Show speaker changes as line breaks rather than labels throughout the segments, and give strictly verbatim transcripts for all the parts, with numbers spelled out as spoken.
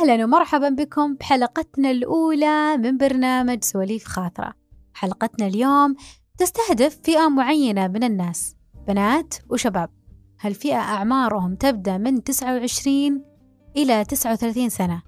أهلا ومرحبا بكم بحلقتنا الأولى من برنامج سواليف خاطرة. حلقتنا اليوم تستهدف فئة معينة من الناس، بنات وشباب. هالفئة أعمارهم تبدأ من تسعة وعشرين إلى تسعة وثلاثين سنة،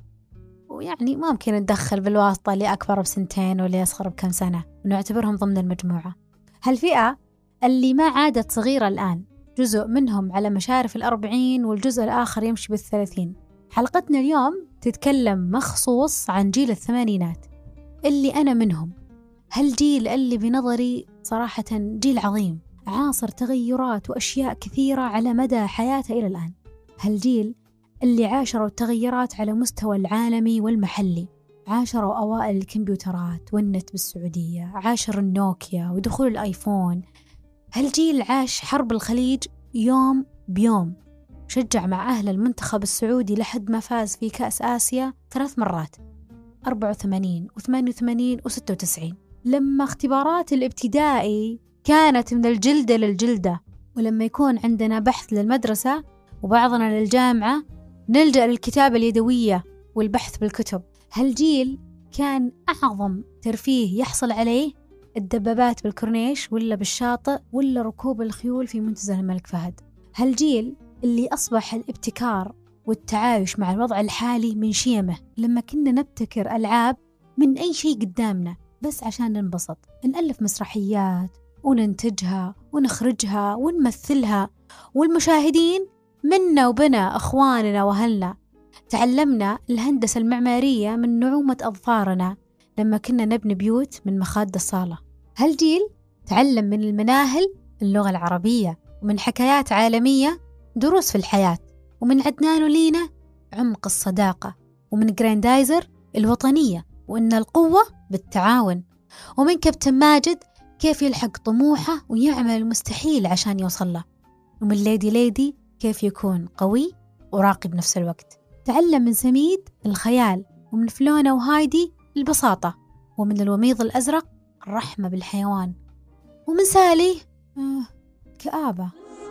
ويعني ممكن ندخل بالواسطة اللي أكبر بسنتين واللي أصغر بكم سنة ونعتبرهم ضمن المجموعة. هالفئة اللي ما عادت صغيرة الآن، جزء منهم على مشارف الأربعين والجزء الآخر يمشي بالثلاثين. حلقتنا اليوم تتكلم مخصوص عن جيل الثمانينات اللي أنا منهم. هالجيل اللي بنظري صراحة جيل عظيم، عاصر تغيرات وأشياء كثيرة على مدى حياته إلى الآن. هالجيل اللي عاشروا التغيرات على مستوى العالمي والمحلي، عاشروا أوائل الكمبيوترات والنت بالسعودية، عاشر النوكيا ودخول الآيفون. هالجيل عاش حرب الخليج يوم بيوم، شجع مع أهل المنتخب السعودي لحد ما فاز في كأس آسيا ثلاث مرات، أربعة وثمانين وثمانية وثمانين وستة وتسعين. لما اختبارات الابتدائي كانت من الجلدة للجلدة، ولما يكون عندنا بحث للمدرسة وبعضنا للجامعة نلجأ للكتابة اليدوية والبحث بالكتب. هالجيل كان أعظم ترفيه يحصل عليه الدبابات بالكورنيش ولا بالشاطئ ولا ركوب الخيول في منتزه الملك فهد. هالجيل اللي أصبح الابتكار والتعايش مع الوضع الحالي من شيمه، لما كنا نبتكر ألعاب من أي شيء قدامنا بس عشان ننبسط، نألف مسرحيات وننتجها ونخرجها ونمثلها، والمشاهدين منا وبنا أخواننا وأهلنا. تعلمنا الهندسة المعمارية من نعومة أظفارنا لما كنا نبني بيوت من مخاد الصالة. هالجيل تعلم من المناهل اللغة العربية، ومن حكايات عالمية دروس في الحياة، ومن عدنان ولينا عمق الصداقة، ومن جراندايزر الوطنية وإن القوة بالتعاون، ومن كابتن ماجد كيف يلحق طموحه ويعمل المستحيل عشان يوصل له، ومن ليدي ليدي كيف يكون قوي وراقي بنفس الوقت. تعلم من سميد الخيال، ومن فلونة وهايدي البساطة، ومن الوميض الأزرق الرحمة بالحيوان، ومن سالي آه كآبة.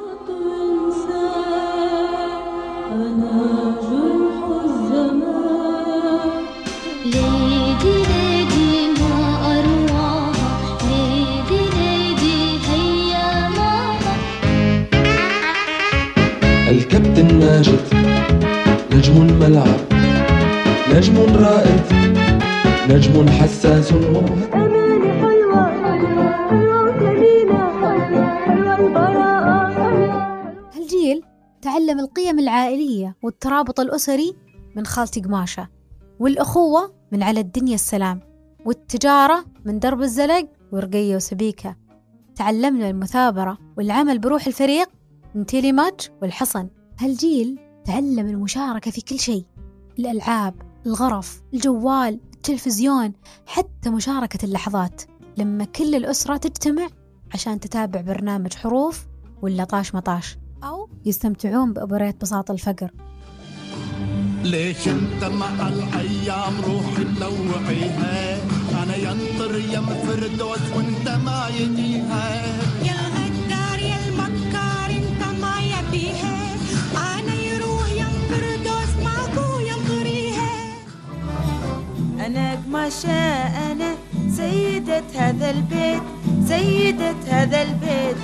ليدي ليدي ما أرواها، ليدي ليدي هيا ماما.
الكابتن ماجد نجم الملعب، نجم رائد، نجم حساس ومهذب.
أماني حلوة حلوة وكليلة حلوة البراءة.
هالجيل تعلم القيم العائلية والترابط الأسري من خالتي قماشة، والأخوة من على الدنيا السلام، والتجارة من درب الزلق ورقية وسبيكة. تعلمنا المثابرة والعمل بروح الفريق من تيلي ماتش والحصن. هالجيل تعلم المشاركة في كل شيء، الألعاب، الغرف، الجوال، التلفزيون، حتى مشاركة اللحظات لما كل الأسرة تجتمع عشان تتابع برنامج حروف ولا طاش مطاش، أو يستمتعون بأبريت بساط الفقر.
ليش انت مع الأيام روحي نلوعيها، أنا ينطر يم فردوس وانت ما يجيها.
يا غدار يا المكار انت ما يبيها، أنا يروح يم فردوس ماكو ينطريها.
أنا قماشة، أنا سيدة هذا البيت، سيدة هذا البيت.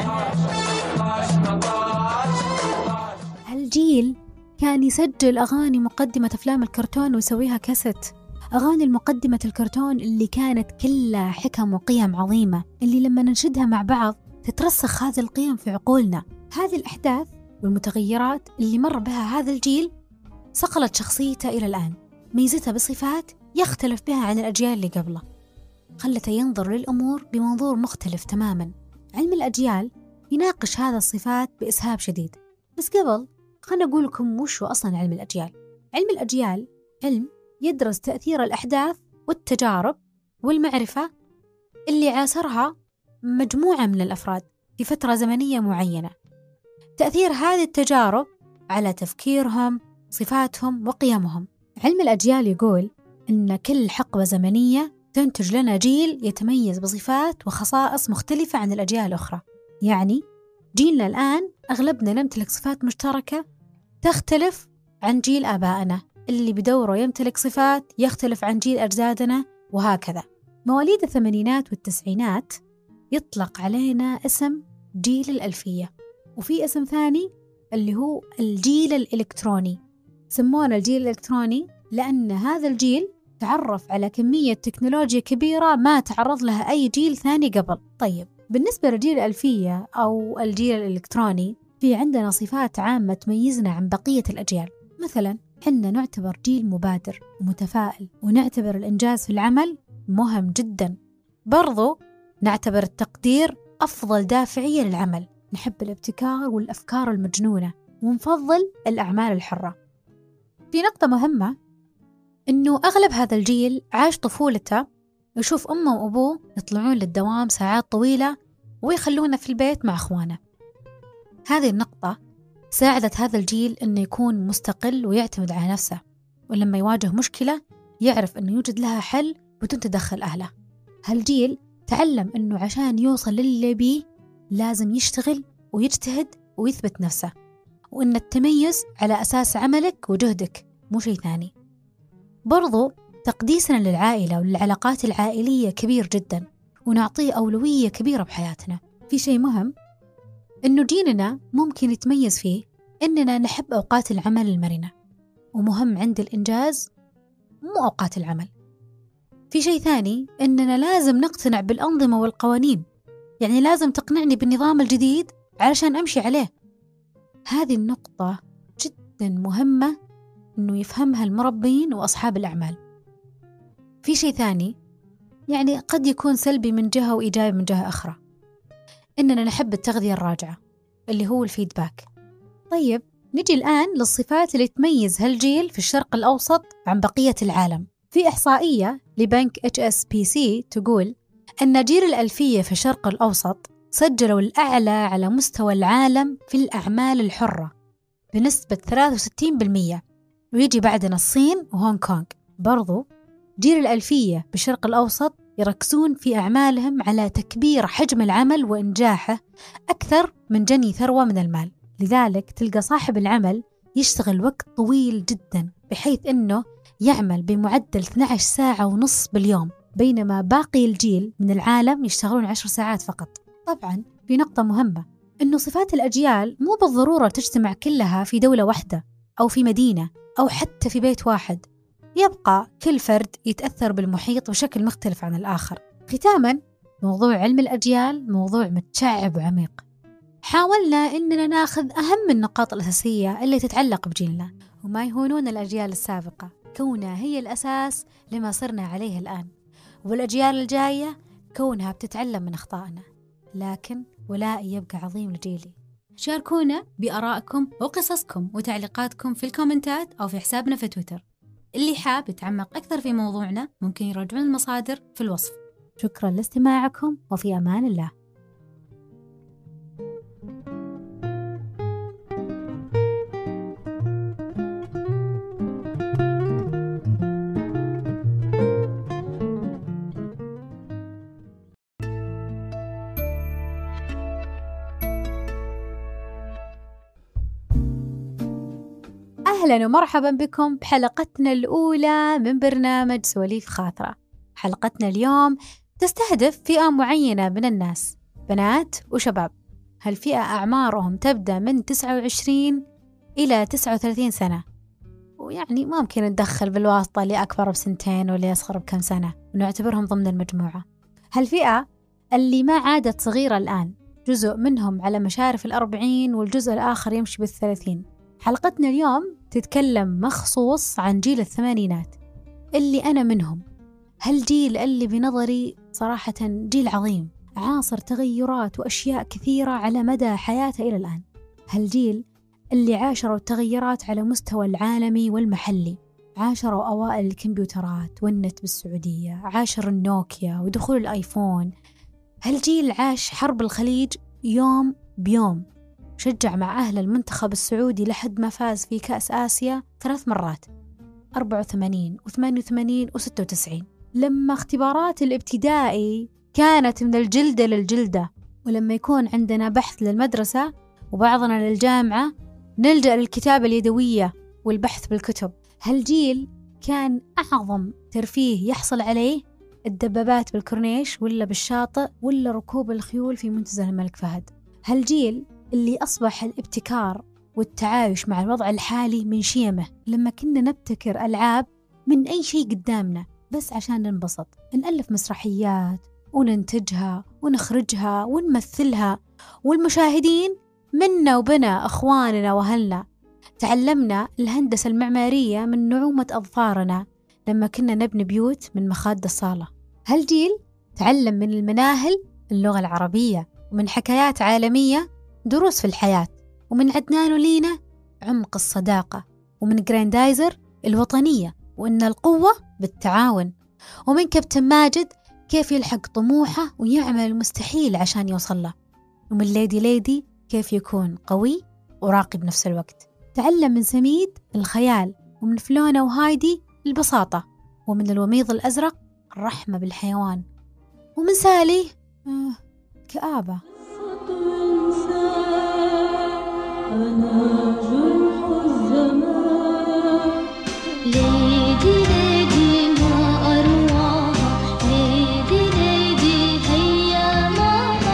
هالجيل كان يسجل أغاني مقدمة أفلام الكرتون ويسويها كاسيت، أغاني المقدمة الكرتون اللي كانت كلها حكم وقيم عظيمة، اللي لما ننشدها مع بعض تترسخ هذه القيم في عقولنا. هذه الأحداث والمتغيرات اللي مر بها هذا الجيل صقلت شخصيته إلى الآن، ميزتها بصفات يختلف بها عن الأجيال اللي قبله، خلته ينظر للأمور بمنظور مختلف تماما. علم الأجيال يناقش هذا الصفات بإسهاب شديد، بس قبل خلنا أقول لكم وش هو أصلا علم الأجيال. علم الأجيال علم يدرس تأثير الأحداث والتجارب والمعرفة اللي عاصرها مجموعة من الأفراد في فترة زمنية معينة، تأثير هذه التجارب على تفكيرهم، صفاتهم وقيمهم. علم الأجيال يقول إن كل حقبة زمنية تنتج لنا جيل يتميز بصفات وخصائص مختلفة عن الأجيال الأخرى. يعني جيلنا الآن أغلبنا نمتلك صفات مشتركة تختلف عن جيل آبائنا، اللي بدوره يمتلك صفات يختلف عن جيل أجدادنا، وهكذا. مواليد الثمانينات والتسعينات يطلق علينا اسم جيل الألفية، وفي اسم ثاني اللي هو الجيل الإلكتروني. سمونا الجيل الإلكتروني لأن هذا الجيل تعرف على كمية تكنولوجيا كبيرة ما تعرض لها أي جيل ثاني قبل. طيب بالنسبة لجيل الألفية أو الجيل الإلكتروني، في عندنا صفات عامة تميزنا عن بقية الأجيال. مثلا حنا نعتبر جيل مبادر ومتفائل، ونعتبر الإنجاز في العمل مهم جدا. برضو نعتبر التقدير أفضل دافعية للعمل، نحب الابتكار والأفكار المجنونة، ونفضل الأعمال الحرة. في نقطة مهمة، إنه أغلب هذا الجيل عاش طفولته يشوف أمه وأبوه يطلعون للدوام ساعات طويلة ويخلونه في البيت مع أخوانه. هذه النقطة ساعدت هذا الجيل إنه يكون مستقل ويعتمد على نفسه، ولما يواجه مشكلة يعرف إنه يوجد لها حل بدون تدخل أهله. هالجيل تعلم إنه عشان يوصل للي بيه لازم يشتغل ويجتهد ويثبت نفسه، وإن التميز على أساس عملك وجهدك مو شيء ثاني. برضو تقديسنا للعائلة وللعلاقات العائلية كبير جدا، ونعطيه أولوية كبيرة بحياتنا. في شيء مهم إنه جيلنا ممكن يتميز فيه إننا نحب أوقات العمل المرنة، ومهم عند الإنجاز مو أوقات العمل. في شيء ثاني، إننا لازم نقتنع بالأنظمة والقوانين، يعني لازم تقنعني بالنظام الجديد علشان أمشي عليه. هذه النقطة جدا مهمة إنه يفهمها المربين وأصحاب الأعمال. في شيء ثاني يعني قد يكون سلبي من جهة وإيجابي من جهة أخرى، إننا نحب التغذية الراجعة اللي هو الفيدباك. طيب نجي الآن للصفات اللي تميز هالجيل في الشرق الأوسط عن بقية العالم. في إحصائية لبنك إتش إس بي سي تقول أن جيل الألفية في الشرق الأوسط سجلوا الأعلى على مستوى العالم في الأعمال الحرة بنسبة ثلاثة وستين بالمئة، ويجي بعدنا الصين وهونغ كونغ. برضو جيل الألفية بالشرق الأوسط يركزون في أعمالهم على تكبير حجم العمل وإنجاحه أكثر من جني ثروة من المال. لذلك تلقى صاحب العمل يشتغل وقت طويل جدا، بحيث أنه يعمل بمعدل اثنتي عشرة ساعة ونص باليوم، بينما باقي الجيل من العالم يشتغلون عشر ساعات فقط. طبعا في نقطة مهمة، أنه صفات الأجيال مو بالضرورة تجتمع كلها في دولة واحدة أو في مدينة أو حتى في بيت واحد، يبقى كل فرد يتأثر بالمحيط بشكل مختلف عن الآخر. ختاما، موضوع علم الأجيال موضوع متشعب وعميق. حاولنا إننا ناخذ أهم النقاط الأساسية اللي تتعلق بجيلنا، وما يهونون الأجيال السابقة كونها هي الأساس لما صرنا عليه الآن، والأجيال الجاية كونها بتتعلم من أخطائنا. لكن ولائي يبقى عظيم لجيلي. شاركونا بآرائكم وقصصكم وتعليقاتكم في الكومنتات أو في حسابنا في تويتر. اللي حاب يتعمق أكثر في موضوعنا ممكن يراجعون المصادر في الوصف. شكرا لاستماعكم، وفي أمان الله. أهلا ومرحبا بكم بحلقتنا الأولى من برنامج سواليف خاطرة. حلقتنا اليوم تستهدف فئة معينة من الناس، بنات وشباب. هالفئة أعمارهم تبدأ من تسعة وعشرين إلى تسعة وثلاثين سنة، ويعني ممكن ندخل بالواسطة اللي أكبر بسنتين واللي أصغر بكم سنة ونعتبرهم ضمن المجموعة. هالفئة اللي ما عادت صغيرة الآن، جزء منهم على مشارف الأربعين والجزء الآخر يمشي بالثلاثين. حلقتنا اليوم تتكلم مخصوص عن جيل الثمانينات اللي أنا منهم. هالجيل اللي بنظري صراحة جيل عظيم، عاصر تغيرات وأشياء كثيرة على مدى حياته إلى الآن. هالجيل اللي عاشروا التغيرات على مستوى العالمي والمحلي، عاشروا أوائل الكمبيوترات والنت بالسعودية، عاشر النوكيا ودخول الآيفون. هالجيل عاش حرب الخليج يوم بيوم، شجع مع أهل المنتخب السعودي لحد ما فاز في كأس آسيا ثلاث مرات، أربعة وثمانين وثمانية وثمانين وستة وتسعين. لما اختبارات الابتدائي كانت من الجلدة للجلدة، ولما يكون عندنا بحث للمدرسة وبعضنا للجامعة نلجأ للكتابة اليدوية والبحث بالكتب. هالجيل كان أعظم ترفيه يحصل عليه الدبابات بالكورنيش ولا بالشاطئ ولا ركوب الخيول في منتزه الملك فهد. هالجيل اللي أصبح الابتكار والتعايش مع الوضع الحالي من شيمه، لما كنا نبتكر ألعاب من أي شيء قدامنا بس عشان ننبسط، نألف مسرحيات وننتجها ونخرجها ونمثلها، والمشاهدين منا وبنا أخواننا وأهلنا. تعلمنا الهندسة المعمارية من نعومة أظفارنا لما كنا نبني بيوت من مخاد الصالة. هالجيل تعلم من المناهل اللغة العربية، ومن حكايات عالمية دروس في الحياة، ومن عدنان ولينا عمق الصداقة، ومن جراندايزر الوطنية وإن القوة بالتعاون، ومن كابتن ماجد كيف يلحق طموحه ويعمل المستحيل عشان يوصل له، ومن ليدي ليدي كيف يكون قوي وراقي بنفس الوقت. تعلم من سميد الخيال، ومن فلونا وهايدي البساطة، ومن الوميض الأزرق الرحمة بالحيوان، ومن سالي آه كآبة.
ليدي ليدي ما أروعها، ليدي ليدي هيا ماما.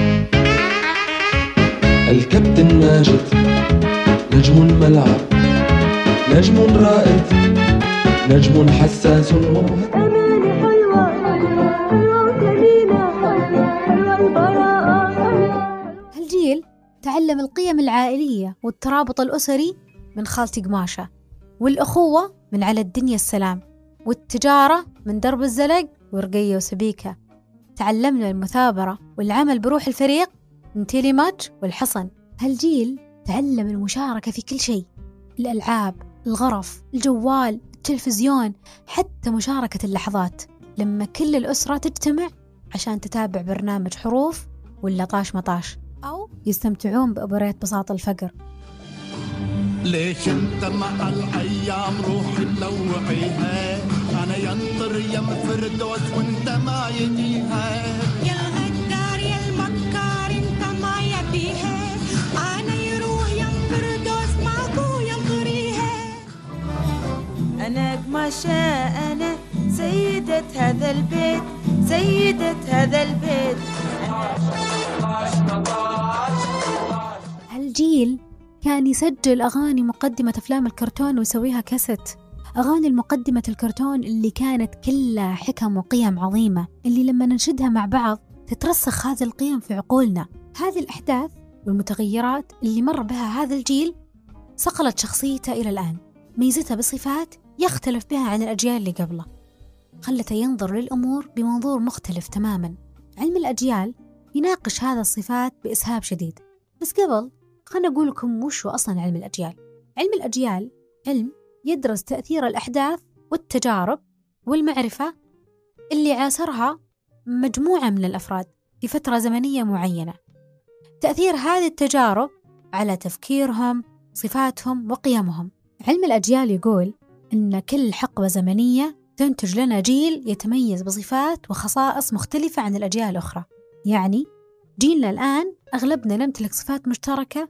الكابتن ماجد نجم الملعب، نجم رائد، نجم حساس ومهذب.
أماني حلوة حلوة وجميلة، حلوة البراءة حلوة.
هالجيل تعلم القيم العائلية والترابط الأسري من خالتي قماشة، والأخوة من على الدنيا السلام، والتجارة من درب الزلق ورقية وسبيكة. تعلمنا المثابرة والعمل بروح الفريق من تيلي ماتش والحصن. هالجيل تعلم المشاركة في كل شيء، الألعاب، الغرف، الجوال، التلفزيون، حتى مشاركة اللحظات لما كل الأسرة تجتمع عشان تتابع برنامج حروف ولا طاش مطاش، أو يستمتعون بأبوريت بساط الفقر.
ليش انت مع الايام روحي ملوعيها، انا ينطر يم فردوس وانت ما يجيها.
يا الغدار يا المكار انت ما يبيها، انا يروح ينفردوس ماكو ينطريها.
أنا قماشة أنا سيدة هذا البيت، سيدة هذا البيت.
هالجيل كان يسجل أغاني مقدمة أفلام الكرتون ويسويها كاسيت، أغاني المقدمة الكرتون اللي كانت كلها حكم وقيم عظيمة، اللي لما ننشدها مع بعض تترسخ هذه القيم في عقولنا. هذه الأحداث والمتغيرات اللي مر بها هذا الجيل صقلت شخصيته إلى الآن، ميزتها بصفات يختلف بها عن الأجيال اللي قبله، خلته ينظر للأمور بمنظور مختلف تماماً. علم الأجيال يناقش هذا الصفات بإسهاب شديد، بس قبل خلنا أقول لكم وش هو أصلاً علم الأجيال. علم الأجيال علم يدرس تأثير الأحداث والتجارب والمعرفة اللي عاصرها مجموعة من الأفراد في فترة زمنية معينة، تأثير هذه التجارب على تفكيرهم، صفاتهم وقيمهم. علم الأجيال يقول إن كل حقبة زمنية تنتج لنا جيل يتميز بصفات وخصائص مختلفة عن الأجيال الأخرى. يعني جيلنا الآن أغلبنا نمتلك صفات مشتركة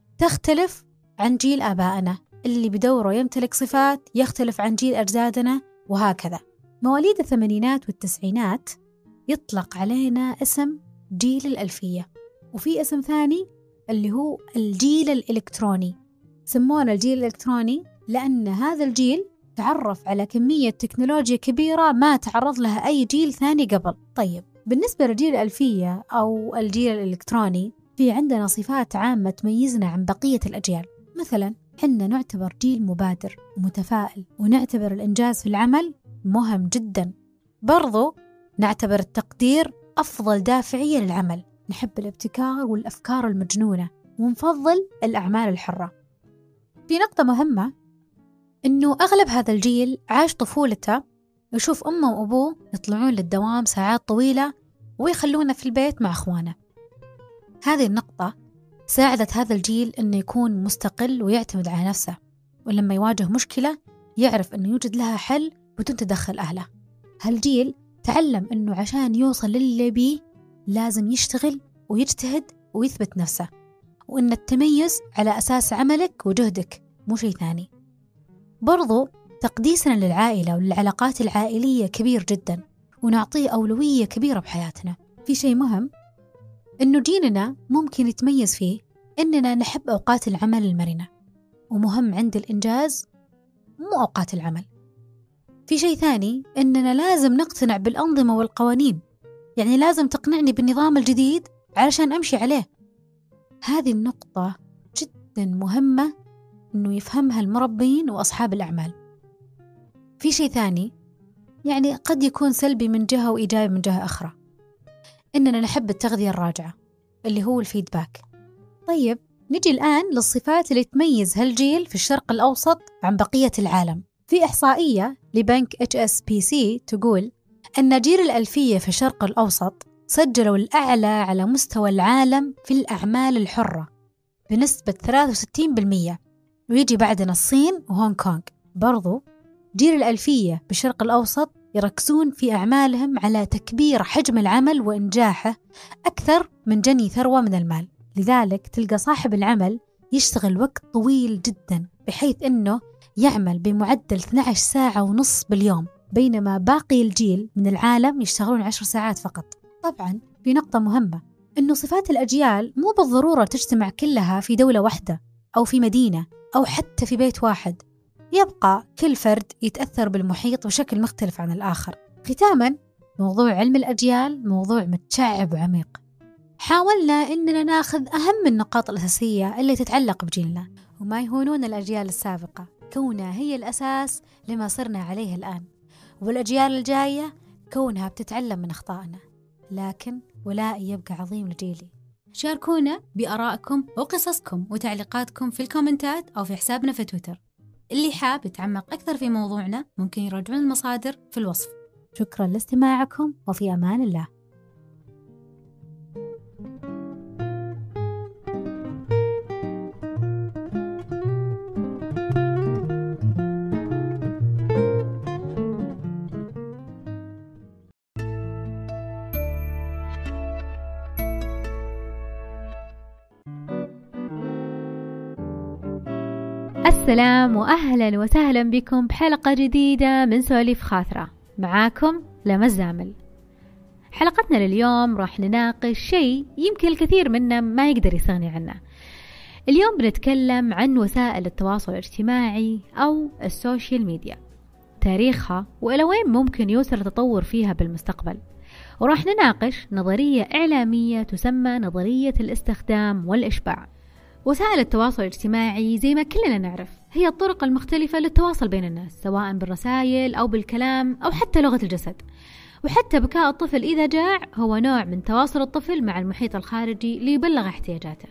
تختلف عن جيل آبائنا اللي بدوره يمتلك صفات يختلف عن جيل أجدادنا، وهكذا. مواليد الثمانينات والتسعينات يطلق علينا اسم جيل الألفية، وفي اسم ثاني اللي هو الجيل الإلكتروني. سمونا الجيل الإلكتروني لأن هذا الجيل تعرف على كمية تكنولوجيا كبيرة ما تعرض لها أي جيل ثاني قبل. طيب بالنسبة لجيل الألفية أو الجيل الإلكتروني، في عندنا صفات عامة تميزنا عن بقية الأجيال. مثلا حنا نعتبر جيل مبادر ومتفائل، ونعتبر الإنجاز في العمل مهم جدا. برضو نعتبر التقدير أفضل دافعية للعمل، نحب الابتكار والأفكار المجنونة، ونفضل الأعمال الحرة. في نقطة مهمة، إنه أغلب هذا الجيل عاش طفولته يشوف أمه وأبوه يطلعون للدوام ساعات طويلة ويخلونا في البيت مع أخوانه. هذه النقطة ساعدت هذا الجيل إنه يكون مستقل ويعتمد على نفسه، ولما يواجه مشكلة يعرف إنه يوجد لها حل بدون تدخل أهله. هالجيل تعلم إنه عشان يوصل للي بيه لازم يشتغل ويجتهد ويثبت نفسه، وإن التميز على أساس عملك وجهدك مو شيء ثاني. برضو تقديسنا للعائلة وللعلاقات العائلية كبير جدا، ونعطيه أولوية كبيرة بحياتنا. في شيء مهم إنه جيلنا ممكن يتميز فيه إننا نحب أوقات العمل المرنة، ومهم عند الإنجاز مو أوقات العمل. في شيء ثاني إننا لازم نقتنع بالأنظمة والقوانين، يعني لازم تقنعني بالنظام الجديد علشان أمشي عليه. هذه النقطة جدا مهمة إنه يفهمها المربين وأصحاب الأعمال. في شيء ثاني يعني قد يكون سلبي من جهة وإيجابي من جهة أخرى، إننا نحب التغذية الراجعة اللي هو الفيدباك. طيب نجي الآن للصفات اللي تميز هالجيل في الشرق الأوسط عن بقية العالم. في إحصائية لبنك إتش إس بي سي تقول أن جيل الألفية في الشرق الأوسط سجلوا الأعلى على مستوى العالم في الأعمال الحرة بنسبة ثلاثة وستين بالمئة، ويجي بعدنا الصين وهونغ كونغ. برضو جيل الألفية بالشرق الأوسط يركزون في أعمالهم على تكبير حجم العمل وإنجاحه أكثر من جني ثروة من المال. لذلك تلقى صاحب العمل يشتغل وقت طويل جدا، بحيث أنه يعمل بمعدل اثنتي عشرة ساعة ونص باليوم، بينما باقي الجيل من العالم يشتغلون عشر ساعات فقط. طبعا في نقطة مهمة، أنه صفات الأجيال مو بالضرورة تجتمع كلها في دولة واحدة أو في مدينة أو حتى في بيت واحد، يبقى كل فرد يتأثر بالمحيط بشكل مختلف عن الآخر. ختاما، موضوع علم الأجيال موضوع متشعب وعميق. حاولنا إننا ناخذ أهم النقاط الأساسية اللي تتعلق بجيلنا، وما يهونون الأجيال السابقة كونها هي الأساس لما صرنا عليه الآن، والأجيال الجاية كونها بتتعلم من أخطائنا. لكن ولائي يبقى عظيم لجيلي. شاركونا بآرائكم وقصصكم وتعليقاتكم في الكومنتات أو في حسابنا في تويتر. اللي حاب يتعمق أكثر في موضوعنا ممكن يراجعون المصادر في الوصف. شكرا لاستماعكم، وفي أمان الله. السلام وأهلا وسهلا بكم بحلقة جديدة من سواليف خاطرة. معاكم لما الزامل. حلقتنا لليوم راح نناقش شيء يمكن الكثير منا ما يقدر يستغني عنه. اليوم بنتكلم عن وسائل التواصل الاجتماعي أو السوشيال ميديا، تاريخها وإلى وين ممكن يوصل التطور فيها بالمستقبل. وراح نناقش نظرية إعلامية تسمى نظرية الاستخدام والإشباع. وسائل التواصل الاجتماعي زي ما كلنا نعرف هي الطرق المختلفة للتواصل بين الناس، سواء بالرسائل أو بالكلام أو حتى لغة الجسد. وحتى بكاء الطفل إذا جاع هو نوع من تواصل الطفل مع المحيط الخارجي ليبلغ احتياجاته.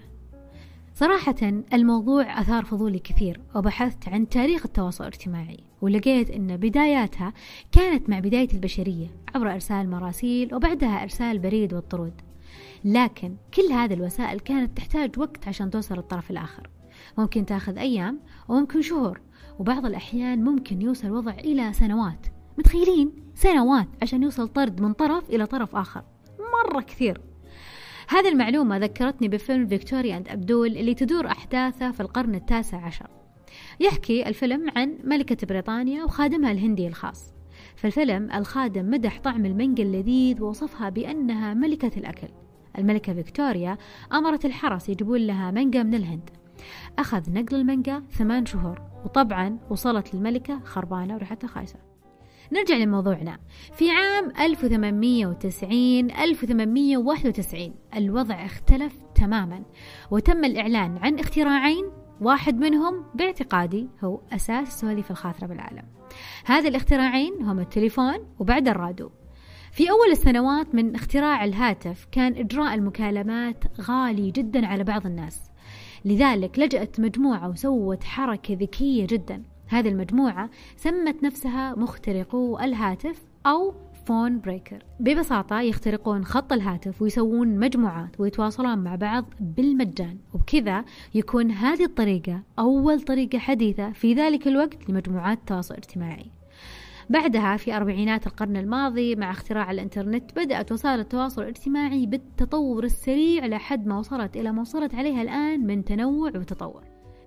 صراحة الموضوع أثار فضولي كثير، وبحثت عن تاريخ التواصل الاجتماعي، ولقيت أن بداياتها كانت مع بداية البشرية عبر إرسال مراسيل وبعدها إرسال بريد والطرود. لكن كل هذه الوسائل كانت تحتاج وقت عشان توصل للطرف الآخر، ممكن تأخذ أيام وممكن شهور، وبعض الأحيان ممكن يوصل الوضع إلى سنوات. متخيلين؟ سنوات عشان يوصل طرد من طرف إلى طرف آخر، مرة كثير. هذه المعلومة ذكرتني بفيلم فيكتوريا أند أبدول اللي تدور أحداثه في القرن التاسع عشر. يحكي الفيلم عن ملكة بريطانيا وخادمها الهندي الخاص. في الفيلم الخادم مدح طعم المانجا اللذيذ ووصفها بأنها ملكة الأكل. الملكة فيكتوريا أمرت الحرس يجيبون لها مانجا من الهند. أخذ نقل المانجا ثمان شهور، وطبعا وصلت للملكة خربانة وريحتها خايسة. نرجع لموضوعنا. في عام ألف وثمانمئة وتسعين ألف وثمانمئة وواحد وتسعين الوضع اختلف تماما، وتم الإعلان عن اختراعين، واحد منهم باعتقادي هو أساس سواليف الخاطرة بالعالم. هذه الاختراعين هم التليفون وبعد الراديو. في أول السنوات من اختراع الهاتف كان إجراء المكالمات غالي جدا على بعض الناس، لذلك لجأت مجموعة وسوت حركة ذكية جدا. هذه المجموعة سمت نفسها مخترقو الهاتف أو فون بريكر. ببساطة يخترقون خط الهاتف ويسوون مجموعات ويتواصلون مع بعض بالمجان، وبكذا يكون هذه الطريقة أول طريقة حديثة في ذلك الوقت لمجموعات التواصل الاجتماعي. بعدها في أربعينات القرن الماضي مع اختراع الإنترنت بدأت وسائل التواصل الاجتماعي بالتطور السريع لحد ما وصلت إلى ما وصلت عليها الآن من تنوع وتطور.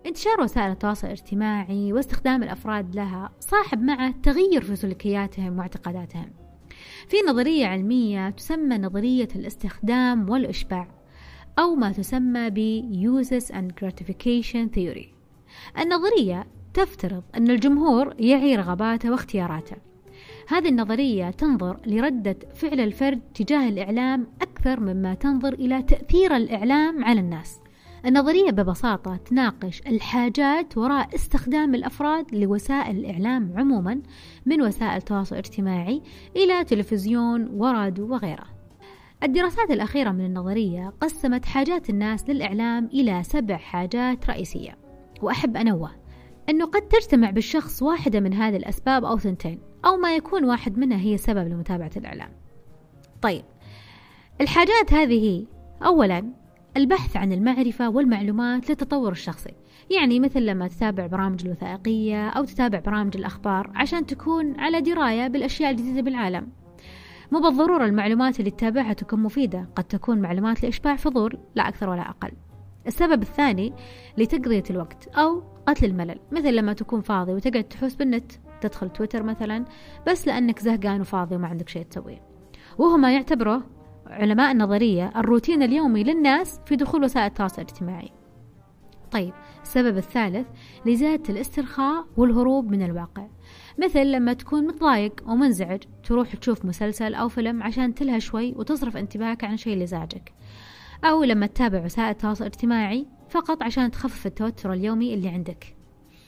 انتشار وسائل التواصل الاجتماعي واستخدام الأفراد لها صاحب معه تغير في سلوكياتهم واعتقاداتهم. في نظرية علمية تسمى نظرية الاستخدام والإشباع، أو ما تسمى ب Uses and Gratification Theory. النظرية تفترض أن الجمهور يعي رغباته واختياراته. هذه النظرية تنظر لردة فعل الفرد تجاه الإعلام أكثر مما تنظر إلى تأثير الإعلام على الناس. النظرية ببساطة تناقش الحاجات وراء استخدام الأفراد لوسائل الإعلام عموما، من وسائل التواصل الاجتماعي إلى تلفزيون وراديو وغيره. الدراسات الأخيرة من النظرية قسمت حاجات الناس للإعلام إلى سبع حاجات رئيسية، وأحب أنوه أنه قد تجتمع بالشخص واحدة من هذه الأسباب أو ثنتين، أو ما يكون واحد منها هي سبب لمتابعة الإعلام. طيب، الحاجات هذه أولا البحث عن المعرفة والمعلومات للتطور الشخصي، يعني مثل لما تتابع برامج الوثائقية أو تتابع برامج الأخبار عشان تكون على دراية بالأشياء الجديدة بالعالم. مو بالضرورة المعلومات اللي تتابعها تكون مفيدة، قد تكون معلومات لإشباع فضول لا أكثر ولا أقل. السبب الثاني لتقضية الوقت أو قتل الملل، مثل لما تكون فاضي وتقعد تحوس بالنت، تدخل تويتر مثلا بس لأنك زهقان وفاضي وما عندك شيء تسويه، وهو ما يعتبره علماء النظرية الروتين اليومي للناس في دخول وسائل التواصل الاجتماعي. طيب، السبب الثالث لزيادة الاسترخاء والهروب من الواقع، مثل لما تكون متضايق ومنزعج تروح تشوف مسلسل أو فيلم عشان تلهى شوي وتصرف انتباهك عن شيء اللي يزعجك، أو لما تتابع وسائل التواصل الاجتماعي فقط عشان تخفف التوتر اليومي اللي عندك.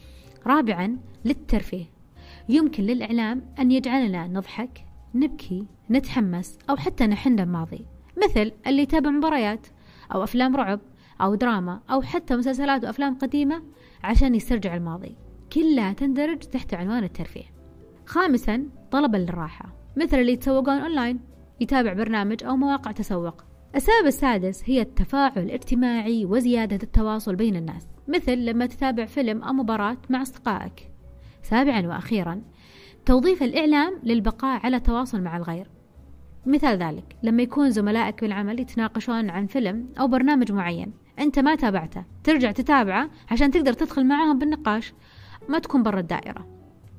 رابعا للترفيه، يمكن للإعلام أن يجعلنا نضحك، نبكي، نتحمس، أو حتى نحن الماضي، مثل اللي يتابع مباريات أو أفلام رعب أو دراما أو حتى مسلسلات وأفلام قديمة عشان يسترجع الماضي، كلها تندرج تحت عنوان الترفيه. خامسا طلبا للراحة، مثل اللي يتسوقون أونلاين، يتابع برنامج أو مواقع تسوق. السبب السادس هي التفاعل الاجتماعي وزيادة التواصل بين الناس، مثل لما تتابع فيلم أو مباراة مع أصدقائك. سابعا وأخيرا توظيف الإعلام للبقاء على تواصل مع الغير، مثال ذلك لما يكون زملائك بالعمل يتناقشون عن فيلم أو برنامج معين أنت ما تابعته، ترجع تتابعه عشان تقدر تدخل معهم بالنقاش، ما تكون برا الدائرة.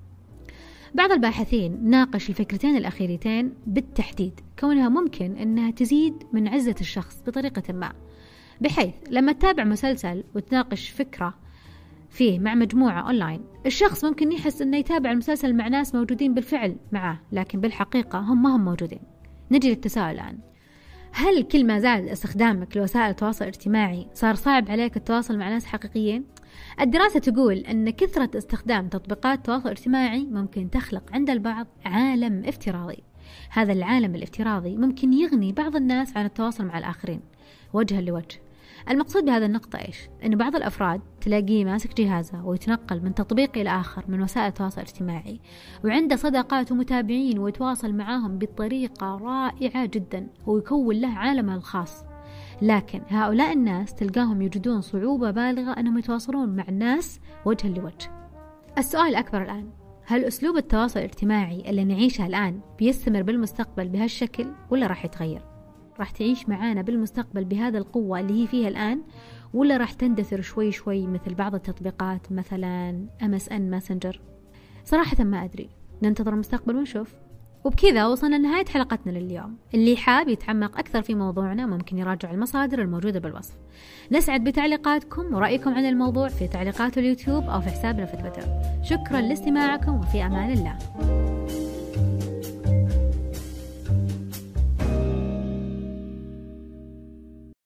بعض الباحثين ناقش الفكرتين الأخيرتين بالتحديد، كونها ممكن أنها تزيد من عزة الشخص بطريقة ما، بحيث لما تتابع مسلسل وتناقش فكرة فيه مع مجموعة أونلاين، الشخص ممكن يحس أنه يتابع المسلسل مع ناس موجودين بالفعل معه، لكن بالحقيقة هم ما هم موجودين. نجي للتساؤل الآن، هل كل ما زاد استخدامك لوسائل التواصل الاجتماعي صار صعب عليك التواصل مع ناس حقيقيين؟ الدراسة تقول أن كثرة استخدام تطبيقات التواصل الاجتماعي ممكن تخلق عند البعض عالم افتراضي. هذا العالم الافتراضي ممكن يغني بعض الناس عن التواصل مع الآخرين وجها لوجه. المقصود بهذا النقطة إيش؟ أن بعض الأفراد تلاقيه ماسك جهازه ويتنقل من تطبيق إلى آخر من وسائل التواصل الاجتماعي، وعنده صداقات ومتابعين ويتواصل معاهم بطريقة رائعة جدا ويكون له عالمه الخاص. لكن هؤلاء الناس تلقاهم يجدون صعوبة بالغة أنهم يتواصلون مع الناس وجها لوجه. السؤال الأكبر الآن، هل أسلوب التواصل الاجتماعي اللي نعيشه الآن بيستمر بالمستقبل بهالشكل ولا راح يتغير؟ راح تعيش معانا بالمستقبل بهذا القوة اللي هي فيها الآن، ولا راح تندثر شوي شوي مثل بعض التطبيقات مثلا إم إس إن ماسنجر؟ صراحة ما أدري، ننتظر المستقبل ونشوف. وبكذا وصلنا لنهاية حلقتنا لليوم. اللي حاب يتعمق أكثر في موضوعنا ممكن يراجع المصادر الموجودة بالوصف. نسعد بتعليقاتكم ورأيكم عن الموضوع في تعليقات اليوتيوب أو في حسابنا في تويتر. شكرا لاستماعكم وفي أمان الله.